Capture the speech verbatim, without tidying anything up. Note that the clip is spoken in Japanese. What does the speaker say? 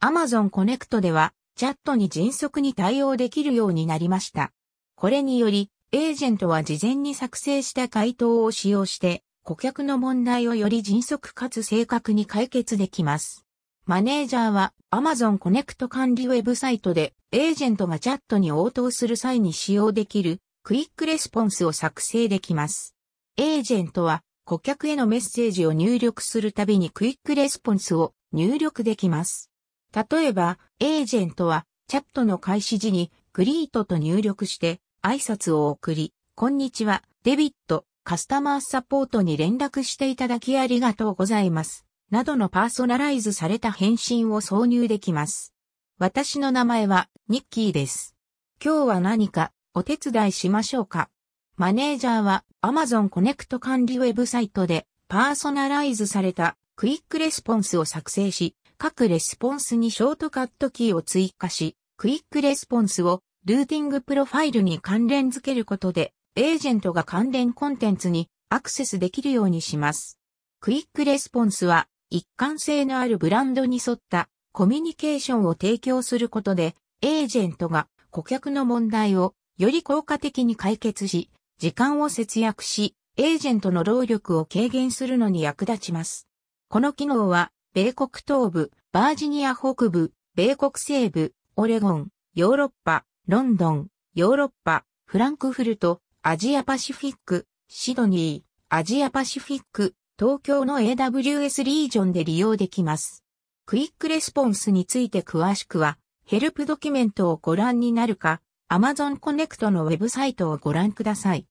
Amazon Connect では、チャットに迅速に対応できるようになりました。これにより、エージェントは事前に作成した回答を使用して、顧客の問題をより迅速かつ正確に解決できます。マネージャーは Amazon Connect 管理ウェブサイトでエージェントがチャットに応答する際に使用できるクイックレスポンスを作成できます。エージェントは顧客へのメッセージを入力するたびにクイックレスポンスを入力できます。例えば、エージェントはチャットの開始時にグリートと入力して挨拶を送り、こんにちは、デビット、カスタマーサポートに連絡していただきありがとうございます。などのパーソナライズされた返信を挿入できます。私の名前はニッキーです。今日は何かお手伝いしましょうか。マネージャーは Amazon Connect 管理ウェブサイトでパーソナライズされたクイックレスポンスを作成し、各レスポンスにショートカットキーを追加し、クイックレスポンスをルーティングプロファイルに関連付けることで、エージェントが関連コンテンツにアクセスできるようにします。クイックレスポンスは一貫性のあるブランドに沿ったコミュニケーションを提供することで、エージェントが顧客の問題をより効果的に解決し、時間を節約し、エージェントの労力を軽減するのに役立ちます。この機能は、米国東部、バージニア北部、米国西部、オレゴン、ヨーロッパ、ロンドン、ヨーロッパ、フランクフルト、アジアパシフィック、シドニー、アジアパシフィック、東京の エーダブリューエス リージョンで利用できます。クイックレスポンスについて詳しくは、ヘルプドキュメントをご覧になるか、Amazon Connect のウェブサイトをご覧ください。